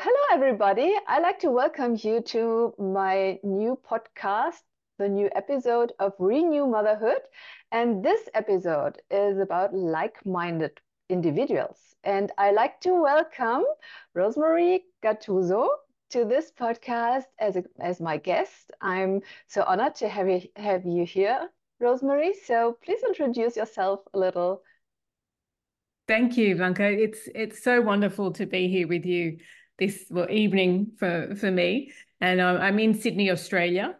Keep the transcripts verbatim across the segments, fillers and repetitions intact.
hello everybody. I'd like to welcome you to my new podcast, the new episode of Renew Motherhood. And this episode is about like-minded individuals. And I like to welcome Rosemary Gattuso to this podcast as, a, as my guest. I'm so honored to have you, have you here, Rosemary. So please introduce yourself a little. Thank you, Blanca. It's it's so wonderful to be here with you this well evening for for me. And I'm, I'm in Sydney, Australia,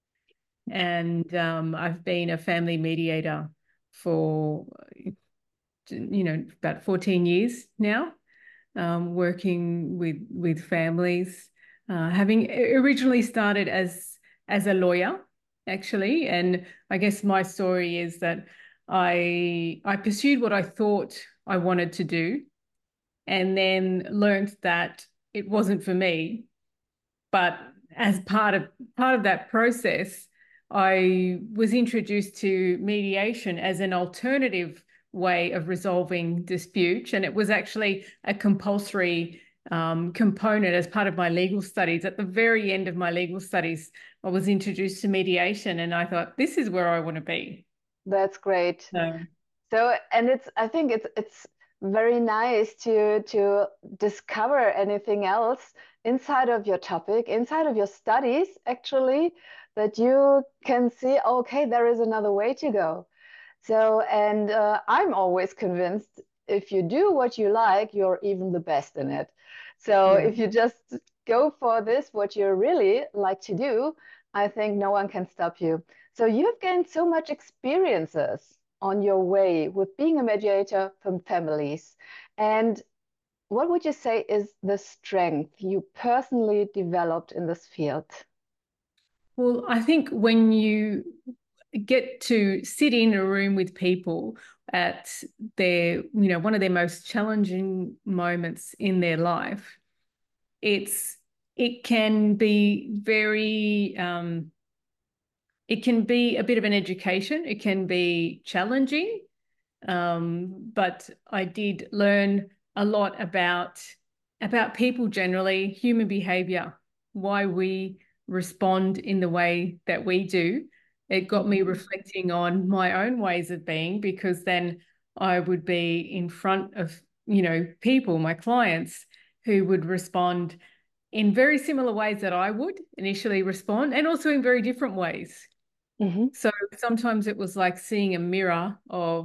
and um, I've been a family mediator for you know about fourteen years now, um, working with with families. Uh, having originally started as as a lawyer, actually, and I guess my story is that I I pursued what I thought I wanted to do, and then learned that it wasn't for me. But as part of part of that process, I was introduced to mediation as an alternative way of resolving disputes, and it was actually a compulsory um, component as part of my legal studies. At the very end of my legal studies, I was introduced to mediation, and I thought, this is where I want to be. That's great. So, So, and it's, I think it's it's very nice to to discover anything else inside of your topic, inside of your studies, actually, that you can see, okay, there is another way to go. So, and uh, I'm always convinced if you do what you like, you're even the best in it. So, yeah. if you just go for this, what you really like to do, I think no one can stop you. So, you've gained so much experiences on your way with being a mediator from families. And what would you say is the strength you personally developed in this field? Well, I think when you get to sit in a room with people at their, you know, one of their most challenging moments in their life, it's it can be very um, it can be a bit of an education. It can be challenging, um, but I did learn a lot about about people generally, human behavior, why we respond in the way that we do. It got me Mhm. reflecting on my own ways of being, because then I would be in front of, you know, people, my clients, who would respond in very similar ways that I would initially respond, and also in very different ways. Mhm. So sometimes it was like seeing a mirror of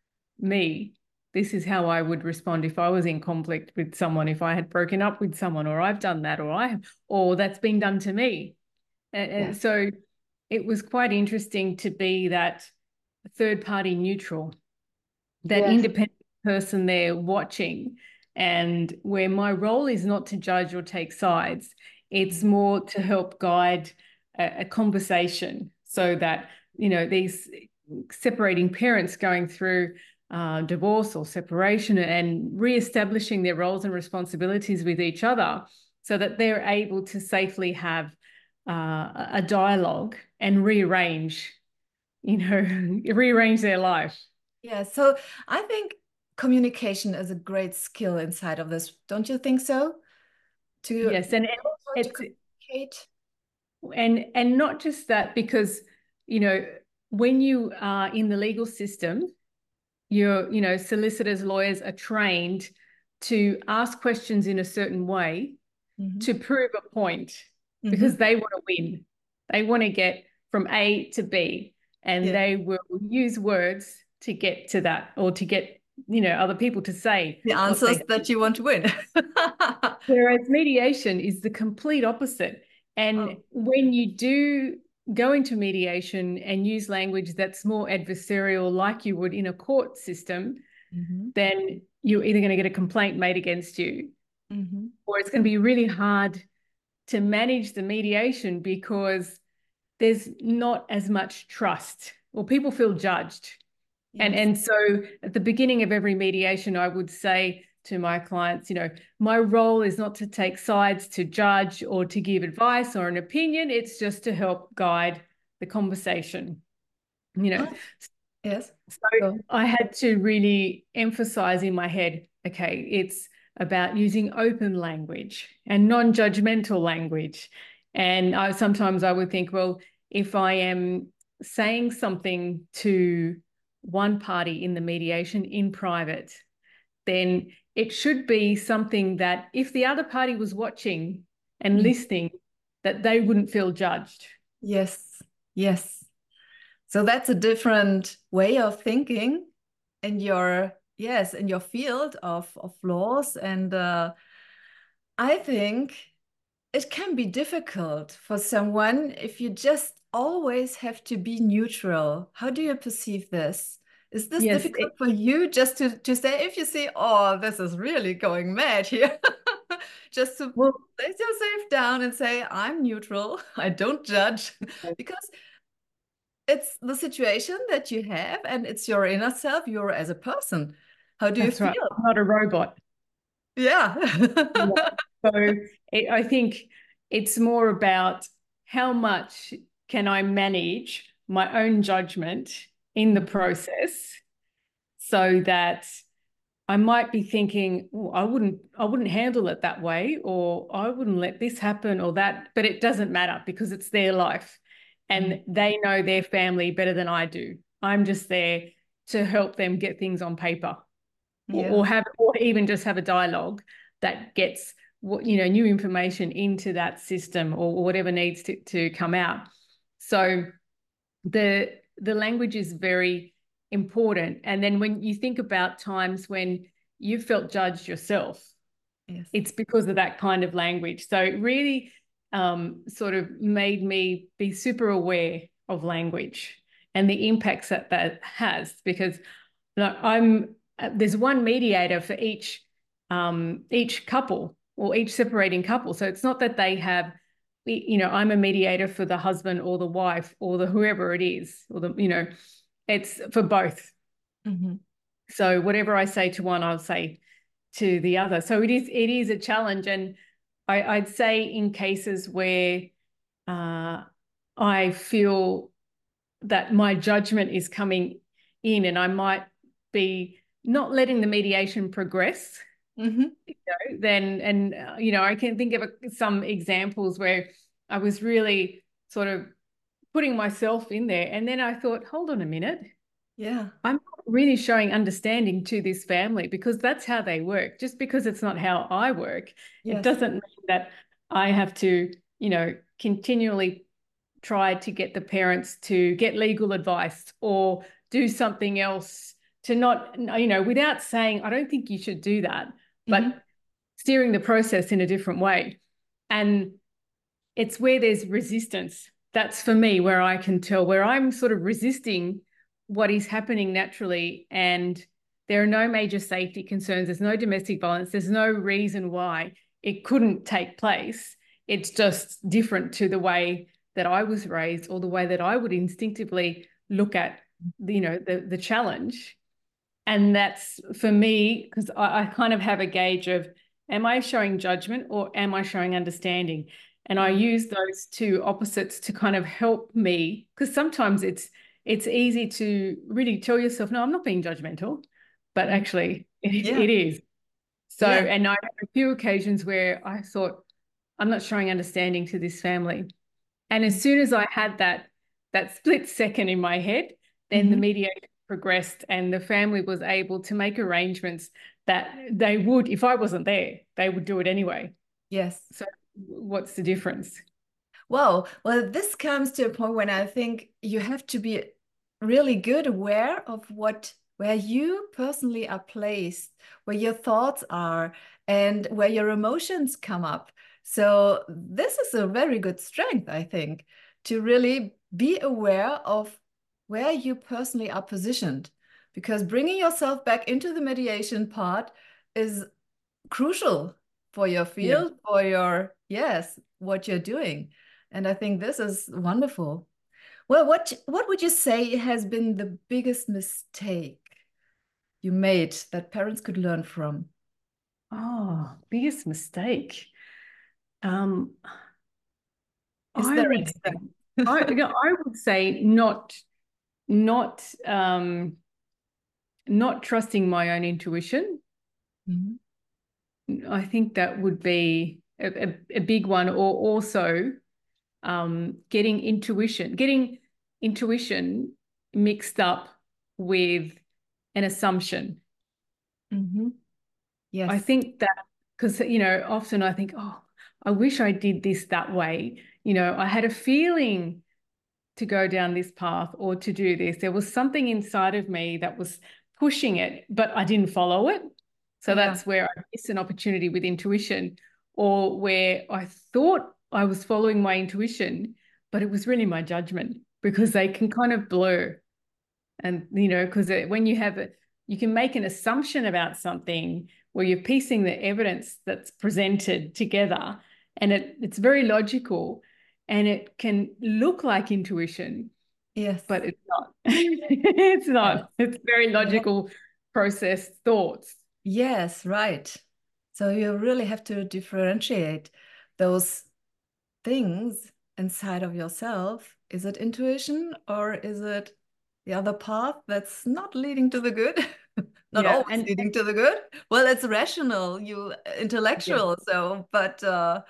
me. This is how I would respond if I was in conflict with someone, if I had broken up with someone, or I've done that, or I have, or that's been done to me. And, and Yes. so it was quite interesting to be that third party neutral, that Yes. independent person there watching, and where my role is not to judge or take sides, it's Mhm. more to help guide a, a conversation, so that, you know, these separating parents going through uh, divorce or separation and re-establishing their roles and responsibilities with each other, so that they're able to safely have uh, a dialogue and rearrange, you know, rearrange their life. Yeah, so I think communication is a great skill inside of this. Don't you think so? To Yes, and know how to it's communicate. and and not just that, because, you know, when you are in the legal system, you're, you know, solicitors, lawyers are trained to ask questions in a certain way Mhm. to prove a point, because Mhm. they want to win. They want to get from A to B, and Yeah, they will use words to get to that, or to get, you know, other people to say the what answers they that think. you want to win. Whereas mediation is the complete opposite. And Oh. when you do go into mediation and use language that's more adversarial, like you would in a court system, Mhm. then you're either going to get a complaint made against you, Mhm. or it's going to be really hard to manage the mediation, because there's not as much trust, or people feel judged. And, Yes. and so at the beginning of every mediation, I would say to my clients, you know, my role is not to take sides, to judge, or to give advice or an opinion. It's just to help guide the conversation, you know. Huh? Yes. So Go. I had to really emphasize in my head, okay, it's about using open language and non-judgmental language. And I sometimes I would think, well, if I am saying something to one party in the mediation in private, then it should be something that if the other party was watching and listening, that they wouldn't feel judged. Yes, yes. So that's a different way of thinking in your, yes, in your field of, of laws. And uh, I think it can be difficult for someone if you just always have to be neutral. How do you perceive this? Is this Yes, difficult it, for you just to, to say, if you see, oh, this is really going mad here, just to well, place yourself down and say, I'm neutral, I don't judge, because it's the situation that you have and it's your inner self, you're as a person. How do you that's right. feel? I'm not a robot. Yeah. So it, I think it's more about how much can I manage my own judgment in the process so that I might be thinking, oh, I wouldn't, I wouldn't handle it that way, or I wouldn't let this happen or that, but it doesn't matter because it's their life and Mm. they know their family better than I do. I'm just there to help them get things on paper or, Yeah. or have, or even just have a dialogue that gets what, you know, new information into that system or whatever needs to, to come out. So the, the language is very important. And then when you think about times when you felt judged yourself, Yes. it's because of that kind of language. So it really um, sort of made me be super aware of language and the impacts that that has, because you know, I'm there's one mediator for each um, each couple or each separating couple. So it's not that they have, you know, I'm a mediator for the husband or the wife or the whoever it is, or the, you know, it's for both. Mm-hmm. So whatever I say to one, I'll say to the other. So it is it is a challenge. And I, I'd say in cases where uh, I feel that my judgment is coming in and I might be not letting the mediation progress, Mm-hmm. you know, then, and, uh, you know, I can think of a, some examples where I was really sort of putting myself in there. And then I thought, hold on a minute. Yeah. I'm not really showing understanding to this family because that's how they work. Just because it's not how I work, it Yes. doesn't mean that I have to, you know, continually try to get the parents to get legal advice or do something else to not, you know, without saying, I don't think you should do that, but Mm-hmm. steering the process in a different way. And it's where there's resistance. That's for me where I can tell, where I'm sort of resisting what is happening naturally, and there are no major safety concerns, there's no domestic violence, there's no reason why it couldn't take place. It's just different to the way that I was raised or the way that I would instinctively look at, you know, the, the challenge. And that's for me, because I, I kind of have a gauge of, am I showing judgment or am I showing understanding? And I use those two opposites to kind of help me, because sometimes it's it's easy to really tell yourself, no, I'm not being judgmental, but actually it, Yeah. it is. So, Yeah. and I have a few occasions where I thought, I'm not showing understanding to this family. And as soon as I had that that split second in my head, then Mm-hmm. the mediation progressed and the family was able to make arrangements that they would, if I wasn't there, they would do it anyway. Yes. So what's the difference? Wow. Well, this comes to a point when I think you have to be really good aware of what where you personally are placed, where your thoughts are, and where your emotions come up. So this is a very good strength, I think, to really be aware of where you personally are positioned, because bringing yourself back into the mediation part is crucial for your Yeah. field, for your, yes, what you're doing. And I think this is wonderful. Well, what what would you say has been the biggest mistake you made that parents could learn from? Oh, biggest mistake. Um, Is I there would say, anything? I, you know, I would say not, not, um, not trusting my own intuition. Mhm. I think that would be a, a, a big one, or also um, getting intuition, getting intuition mixed up with an assumption. Mm-hmm. Yes. I think that because, you know, often I think, oh, I wish I did this that way. You know, I had a feeling to go down this path or to do this. There was something inside of me that was pushing it, but I didn't follow it. So Yeah. that's where I missed an opportunity with intuition, or where I thought I was following my intuition, but it was really my judgment, because they can kind of blur. And, you know, because when you have it, you can make an assumption about something where you're piecing the evidence that's presented together, and it, it's very logical, and it can look like intuition, Yes. but it's not. It's not. Yes. It's very logical, processed thoughts. Yes, right. So you really have to differentiate those things inside of yourself. Is it intuition, or is it the other path that's not leading to the good? Not Yeah, always and, leading to the good. Well, it's rational, you intellectual. yeah. So, but uh,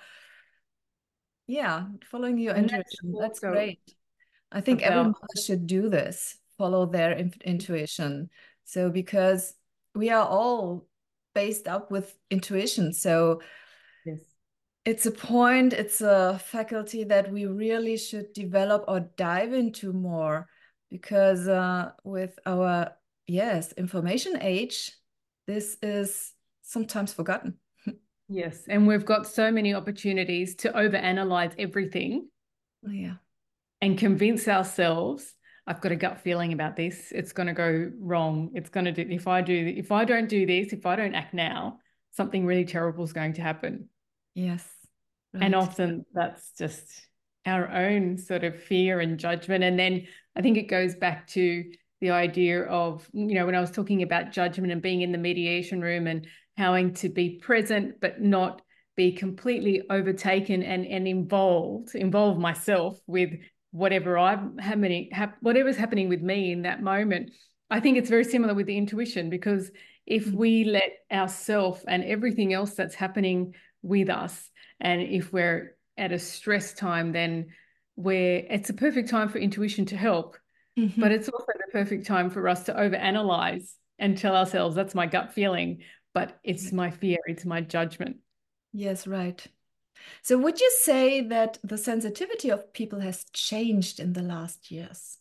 yeah, following your And that's intuition, that's also great. I think every about, mother should do this, follow their in intuition. So, because we are all based up with intuition. So, yes. it's a point, it's a faculty that we really should develop or dive into more, because uh, with our, yes, information age, this is sometimes forgotten. Yes. And we've got so many opportunities to overanalyze everything Yeah. and convince ourselves, I've got a gut feeling about this. It's going to go wrong. It's going to do, if I do, if I don't do this, if I don't act now, something really terrible is going to happen. Yes. Right. And often that's just our own sort of fear and judgment. And then I think it goes back to the idea of, you know, when I was talking about judgment and being in the mediation room and having to be present, but not be completely overtaken and, and involved, involve myself with whatever I'm happening, whatever's happening with me in that moment. I think it's very similar with the intuition, because if Mm-hmm. we let ourself and everything else that's happening with us, and if we're at a stress time, then we're, it's a perfect time for intuition to help. Mm-hmm. But it's also the perfect time for us to overanalyze and tell ourselves, that's my gut feeling, but it's my fear, it's my judgment. Yes, right. So would you say that the sensitivity of people has changed in the last years?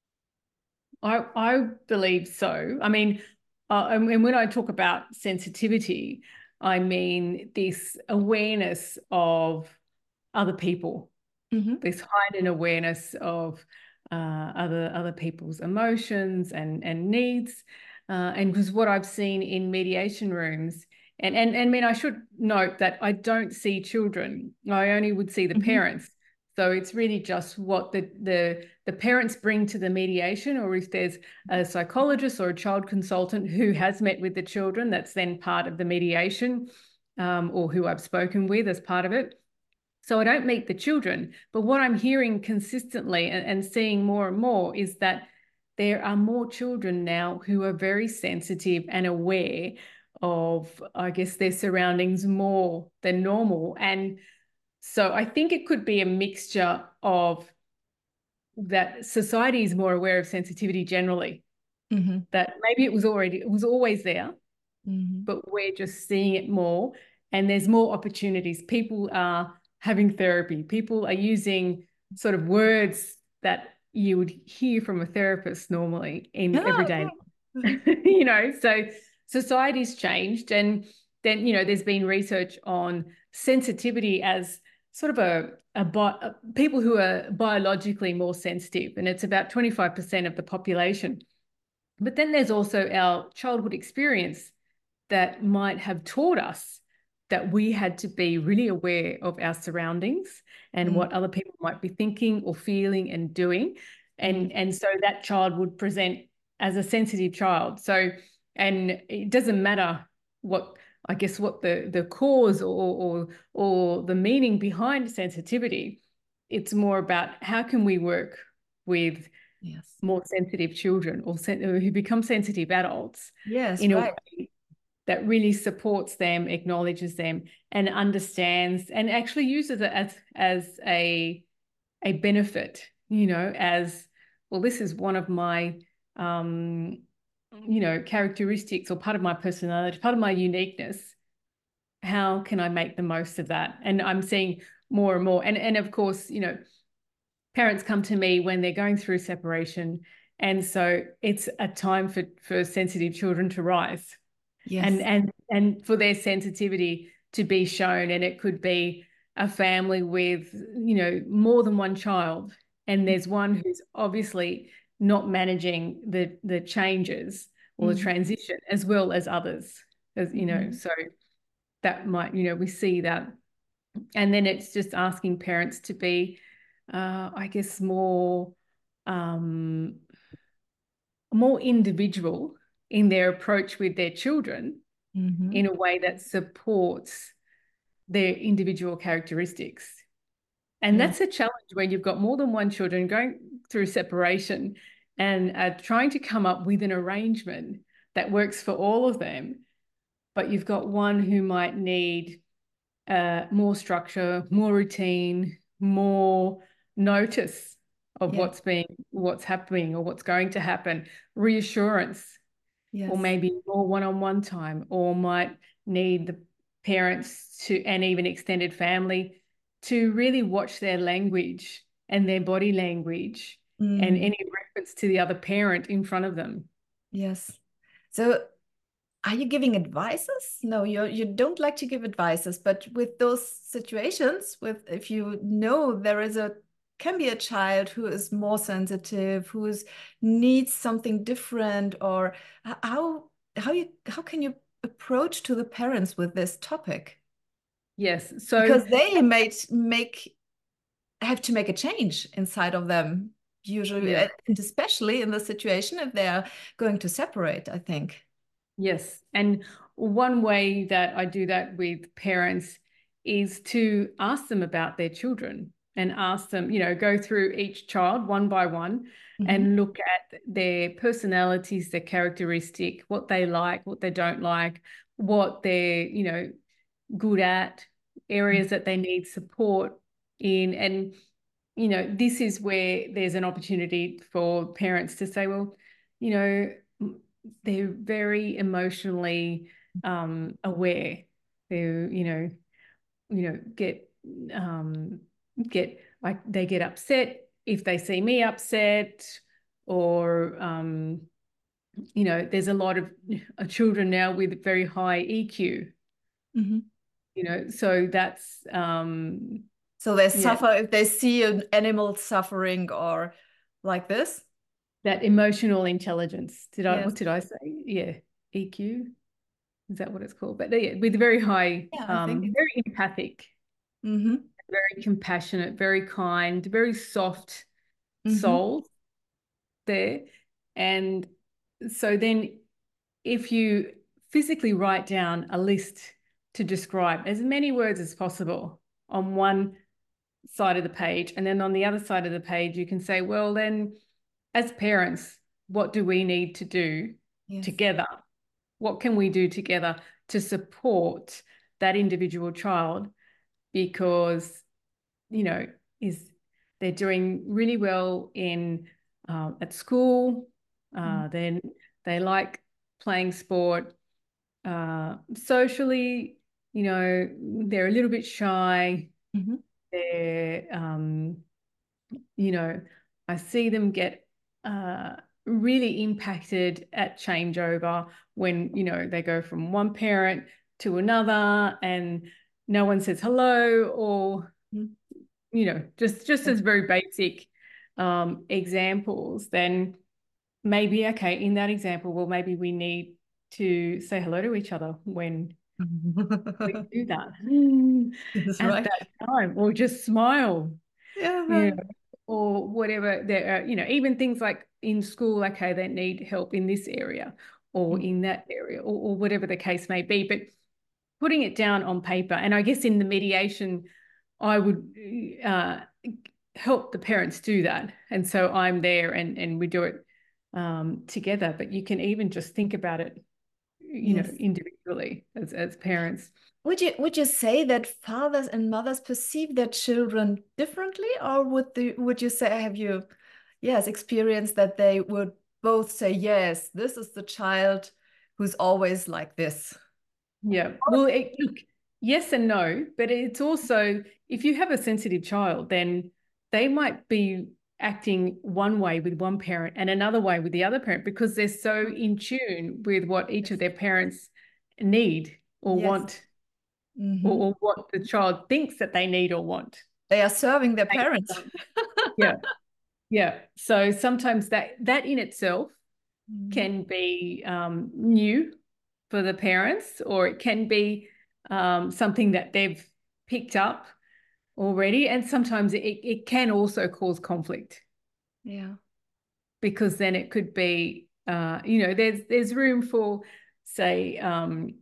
I, I believe so. I mean, uh, and when I talk about sensitivity, I mean this awareness of other people, Mm-hmm. this heightened awareness of uh, other other people's emotions and and needs, uh, and because what I've seen in mediation rooms, and and and I mean I should note that I don't see children. I only would see the Mm-hmm. parents. So it's really just what the the the parents bring to the mediation, or if there's a psychologist or a child consultant who has met with the children, that's then part of the mediation, um, or who I've spoken with as part of it. So I don't meet the children, but what I'm hearing consistently and, and seeing more and more is that there are more children now who are very sensitive and aware of, I guess, their surroundings more than normal. And so I think it could be a mixture of that society is more aware of sensitivity generally, Mm-hmm. that maybe it was already, it was always there, Mm-hmm. but we're just seeing it more, and there's more opportunities. People are having therapy. People are using sort of words that you would hear from a therapist normally in Oh, everyday okay. life. You know, so society's changed, and then, you know, there's been research on sensitivity as sort of a, a, a people who are biologically more sensitive, and it's about twenty-five percent of the population. But then there's also our childhood experience that might have taught us that we had to be really aware of our surroundings and Mm. what other people might be thinking or feeling and doing. And, Mm. and so that child would present as a sensitive child. So, and it doesn't matter what, I guess, what the, the cause or, or, or the meaning behind sensitivity. It's more about how can we work with Yes. more sensitive children, or sen who become sensitive adults Yes, in a right. way that really supports them, acknowledges them, and understands and actually uses it as, as a, a benefit, you know, as, well, this is one of my, um, you know, characteristics or part of my personality, part of my uniqueness. How can I make the most of that? And I'm seeing more and more. And, and of course, you know, parents come to me when they're going through separation. And so it's a time for, for sensitive children to rise. Yes. And, and, and for their sensitivity to be shown. And it could be a family with, you know, more than one child. And there's one who's obviously not managing the, the changes or mm-hmm. the transition as well as others, as, you know, mm-hmm. so that might, you know, we see that. And then it's just asking parents to be, uh, I guess, more, um, more individual in their approach with their children mm-hmm. in a way that supports their individual characteristics. And yeah. that's a challenge when you've got more than one children going through separation and uh, trying to come up with an arrangement that works for all of them. But you've got one who might need uh, more structure, more routine, more notice of yeah. what's being, what's happening or what's going to happen, reassurance, yes. or maybe more one-on-one time, or might need the parents to, and even extended family, to really watch their language and their body language mm. and any reference to the other parent in front of them. Yes. So are you giving advices? No, you you don't like to give advices, but with those situations, with if you know there is a can be a child who is more sensitive, who is needs something different, or how how you how can you approach to the parents with this topic? Yes, so because they might make have to make a change inside of them usually, yeah. and especially in the situation if they are going to separate, I think. Yes, and one way that I do that with parents is to ask them about their children and ask them, you know, go through each child one by one mm-hmm. and look at their personalities, their characteristic, what they like, what they don't like, what they're, you know, good at, areas that they need support in. And, you know, this is where there's an opportunity for parents to say, well, you know, they're very emotionally um, aware. They, you know, you know, get um, get like they get upset if they see me upset, or um, you know, there's a lot of uh, children now with very high E Q. Mm-hmm. You know, so that's um, so they suffer yeah. if they see an animal suffering or like this. That emotional intelligence. Did I? Yes. What did I say? Yeah, E Q. Is that what it's called? But yeah, with very high, yeah, um, very empathic, mm-hmm. very compassionate, very kind, very soft mm-hmm. souls there. And so then, if you physically write down a list to describe as many words as possible on one side of the page, and then on the other side of the page, you can say, well, then, as parents, what do we need to do yes. together? What can we do together to support that individual child? Because, you know, is they're doing really well in uh, at school. Uh, mm-hmm. Then they like playing sport. Uh, socially, you know, they're a little bit shy. Mm-hmm. They're, um, you know, I see them get uh, really impacted at changeover when, you know, they go from one parent to another and no one says hello, or, you know, just, just as very basic um, examples. Then maybe, okay, in that example, well, maybe we need to say hello to each other when we do that That's at right. that time, or just smile. Yeah, right. You know, or whatever. There are, you know, even things like in school, okay, they need help in this area or mm-hmm. in that area, or, or whatever the case may be. But putting it down on paper, and I guess in the mediation, I would uh, help the parents do that. And so I'm there and, and we do it um, together. But you can even just think about it you Yes. know, individually as, as parents. Would you would you say that fathers and mothers perceive their children differently, or would the would you say have you, yes, experienced that they would both say, yes, this is the child who's always like this? Yeah. Well, it, look, yes and no, but it's also, if you have a sensitive child, then they might be acting one way with one parent and another way with the other parent because they're so in tune with what each of their parents need or Yes. want, Mm-hmm. or, or what the child thinks that they need or want. They are serving their parents. Yeah. Yeah. So sometimes that that in itself Mm-hmm. can be um, new for the parents, or it can be um, something that they've picked up already. And sometimes it, it can also cause conflict. Yeah. Because then it could be, uh, you know, there's there's room for, say, um,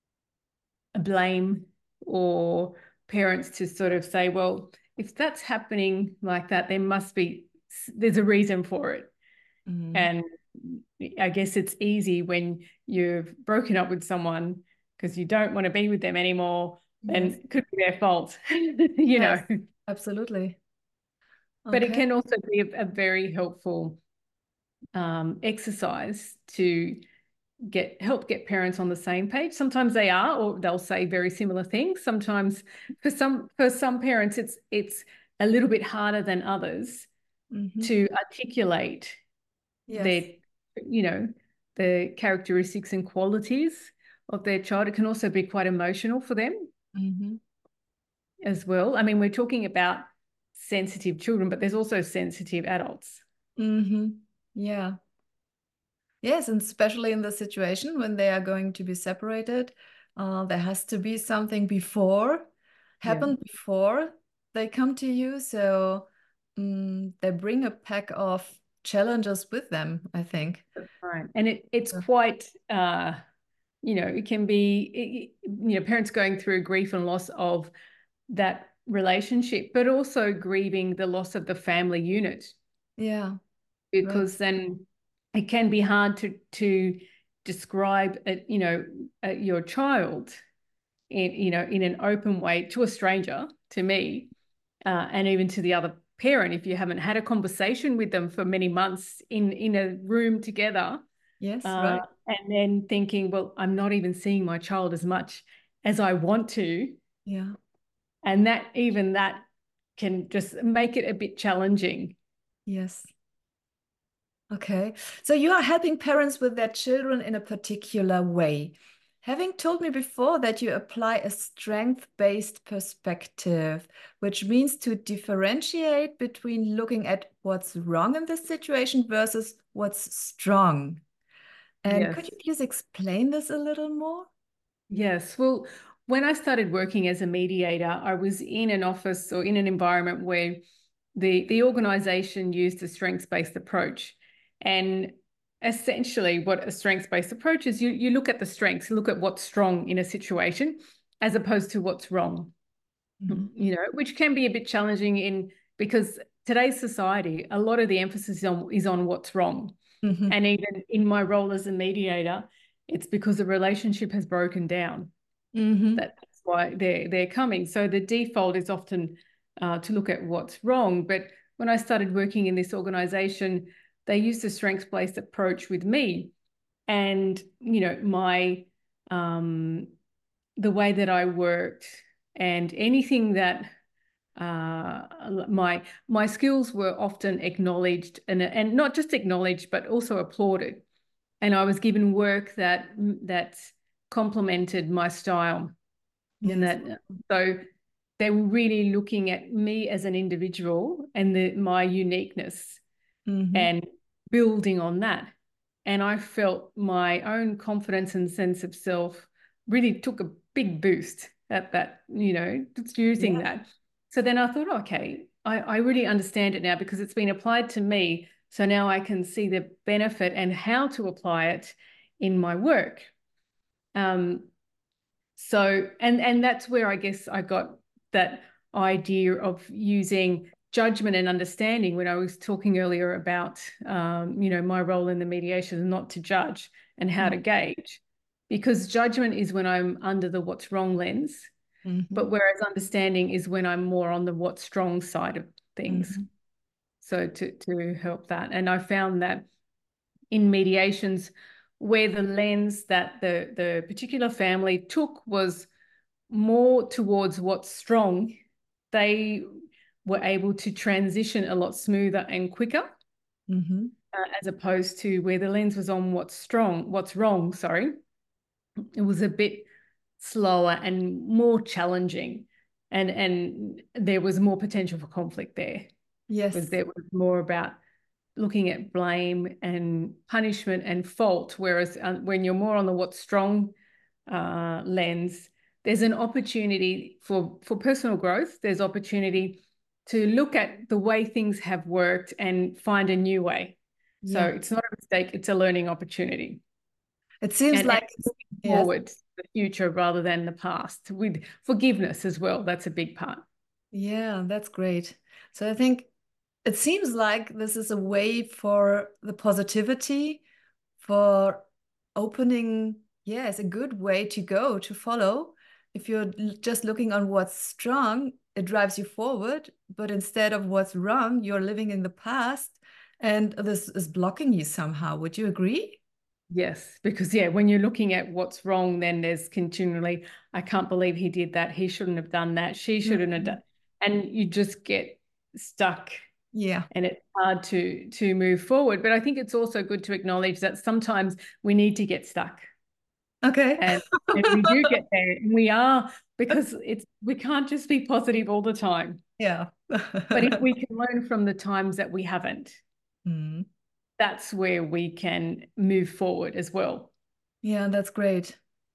a blame, or parents to sort of say, well, if that's happening like that, there must be, there's a reason for it. Mm-hmm. And I guess it's easy when you've broken up with someone because you don't want to be with them anymore, then yes. it could be their fault, you yes, know. Absolutely. But Okay. it can also be a, a very helpful um, exercise to get help get parents on the same page. Sometimes they are, or they'll say very similar things. Sometimes for some for some parents, it's it's a little bit harder than others mm-hmm. to articulate yes. their, you know, the characteristics and qualities of their child. It can also be quite emotional for them mm-hmm. as well. I mean, we're talking about sensitive children, but there's also sensitive adults. Mm-hmm. Yeah. Yes, and especially in the situation when they are going to be separated, uh, there has to be something before, happened yeah. before they come to you. So um, they bring a pack of challenges with them, I think. That's right. And it, it's yeah. quite, uh, you know, it can be, it, you know, parents going through grief and loss of that relationship, but also grieving the loss of the family unit. Yeah. Because right. then it can be hard to to describe, a, you know, a, your child in, you know, in an open way to a stranger, to me, uh, and even to the other parent if you haven't had a conversation with them for many months in in a room together. Yes, uh, right. And then thinking, well, I'm not even seeing my child as much as I want to. Yeah. And that even that can just make it a bit challenging. Yes. Okay, so you are helping parents with their children in a particular way. Having told me before that you apply a strength-based perspective, which means to differentiate between looking at what's wrong in this situation versus what's strong. And Yes. could you please explain this a little more? Yes. Well, when I started working as a mediator, I was in an office or in an environment where the, the organization used a strengths-based approach. And essentially what a strengths-based approach is, you, you look at the strengths, look at what's strong in a situation as opposed to what's wrong, mm-hmm. you know, which can be a bit challenging in because today's society, a lot of the emphasis is on, is on what's wrong. Mm-hmm. And even in my role as a mediator, it's because the relationship has broken down. Mm-hmm. That's why they're, they're coming. So the default is often uh, to look at what's wrong. But when I started working in this organization, they used a strengths-based approach with me. And, you know, my, um, the way that I worked and anything that uh, my, my skills were often acknowledged and, and not just acknowledged, but also applauded. And I was given work that, that complemented my style. Yes. And that, so they were really looking at me as an individual and the, my uniqueness, mm-hmm. and building on that. And I felt my own confidence and sense of self really took a big boost at that, you know, just using yeah. that. So then I thought, okay, I, I really understand it now because it's been applied to me. So now I can see the benefit and how to apply it in my work. Um, so, and, and that's where I guess I got that idea of using judgment and understanding when I was talking earlier about, um, you know, my role in the mediation is not to judge and how mm-hmm. to gauge. because judgment is when I'm under the what's wrong lens, Mm-hmm. but whereas understanding is when I'm more on the what's strong side of things. Mm-hmm. So to, to help that. And I found that in mediations where the lens that the, the particular family took was more towards what's strong, they were able to transition a lot smoother and quicker. Mm-hmm. Uh, as opposed to where the lens was on what's strong, what's wrong, sorry. It was a bit slower and more challenging. And, and there was more potential for conflict there. Yes. Because there was more about looking at blame and punishment and fault, whereas uh, when you're more on the what's strong uh, lens, there's an opportunity for, for personal growth. There's opportunity to look at the way things have worked and find a new way. So Yeah. it's not a mistake, it's a learning opportunity. It seems and, like and looking forward to the future rather than the past, with forgiveness as well. That's a big part. Yeah, that's great. So I think it seems like this is a way for the positivity, for opening, yes, a good way to go, to follow. If you're just looking on what's strong, it drives you forward. But instead of what's wrong, you're living in the past, and this is blocking you somehow. Would you agree? Yes, because yeah, when you're looking at what's wrong, then there's continually, I can't believe he did that. He shouldn't have done that. She shouldn't have done. And you just get stuck. Yeah. And it's hard to to move forward. But I think it's also good to acknowledge that sometimes we need to get stuck. Okay. And, and we do get there. And we are, because it's we can't just be positive all the time. Yeah. But if we can learn from the times that we haven't, mm. that's where we can move forward as well. Yeah, that's great.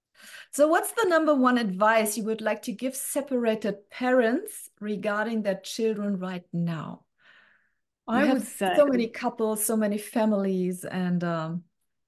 So what's the number one advice you would like to give separated parents regarding their children right now? You I have would say, so many couples, so many families, and um...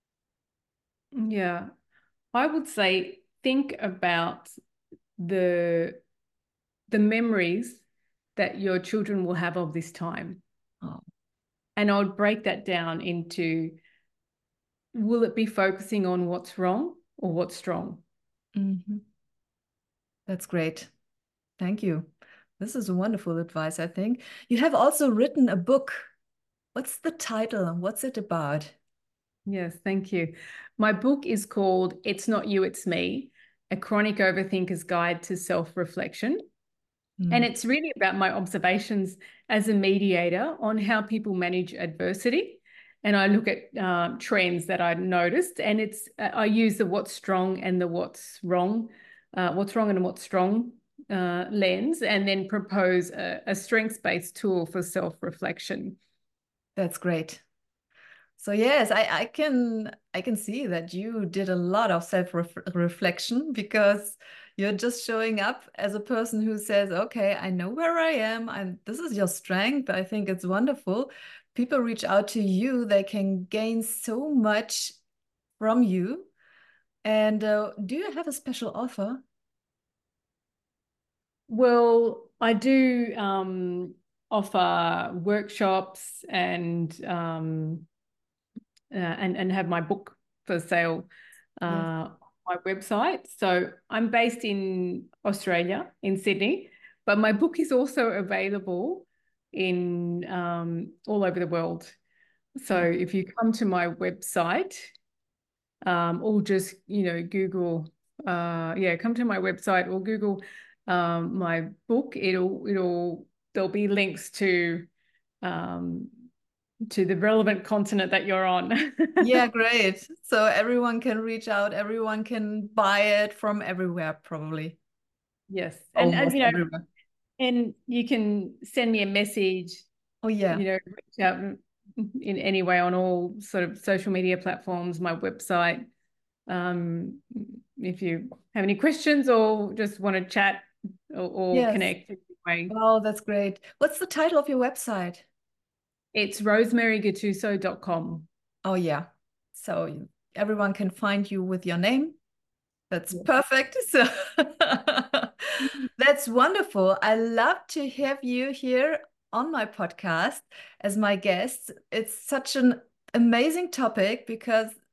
yeah, I would say think about the the memories that your children will have of this time. Oh. And I would break that down into, will it be focusing on what's wrong or what's strong? Mm-hmm. That's great. Thank you. This is wonderful advice, I think. You have also written a book. What's the title and what's it about? Yes, thank you. My book is called It's Not You, It's Me, A Chronic Overthinker's Guide to Self-Reflection. Mm. And it's really about my observations as a mediator on how people manage adversity. And I look at um, trends that I noticed, and it's uh, I use the what's strong and the what's wrong, uh, what's wrong and what's strong uh, lens, and then propose a, a strengths-based tool for self-reflection. That's great. So yes, I, I can I can see that you did a lot of self-reflection, because you're just showing up as a person who says, okay, I know where I am, and this is your strength. I think it's wonderful. People reach out to you, they can gain so much from you. And uh, do you have a special offer? Well, I do um, offer workshops and um, uh, and and have my book for sale uh, Yes. on my website. So I'm based in Australia, in Sydney, but my book is also available in um, all over the world. So if you come to my website, um, or just, you know, Google, uh, yeah, come to my website or Google um, my book, it'll, it'll, there'll be links to, um, to the relevant continent that you're on. Yeah, great. So everyone can reach out, everyone can buy it from everywhere, probably. Yes. And, and Almost you know, everywhere. and you can send me a message. Oh, yeah. You know, reach out in any way on all sort of social media platforms, my website. Um, if you have any questions or just want to chat or, or Yes. connect anyway. Oh, that's great. What's the title of your website? It's rosemary gattuso dot com. Oh, yeah. So everyone can find you with your name. That's yeah. Perfect. So that's wonderful. I love to have you here on my podcast as my guest. It's such an amazing topic, because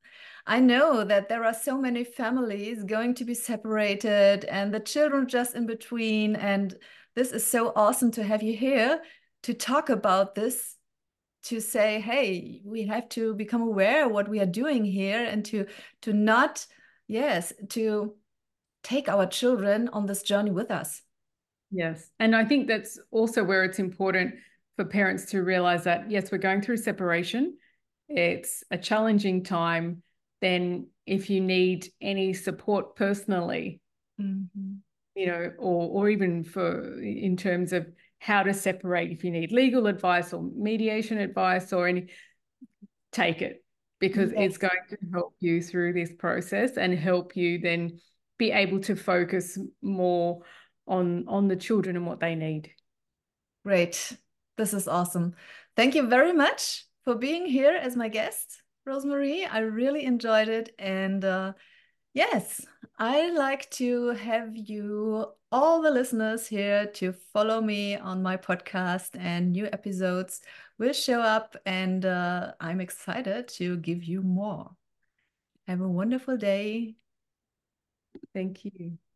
I know that there are so many families going to be separated and the children just in between. And this is so awesome to have you here to talk about this, to say, hey, we have to become aware of what we are doing here and to to not, yes, to take our children on this journey with us. Yes. And I think that's also where it's important for parents to realize that, yes, we're going through separation. It's a challenging time. Then if you need any support personally, mm-hmm. you know, or or even for in terms of how to separate, if you need legal advice or mediation advice or any, take it, because yes. it's going to help you through this process and help you then be able to focus more on on the children and what they need. Great. This is awesome. Thank you very much for being here as my guest, Rosemarie. I really enjoyed it. And uh, yes, I like to have you, all the listeners here, to follow me on my podcast, and new episodes will show up. And uh, I'm excited to give you more. Have a wonderful day. Thank you.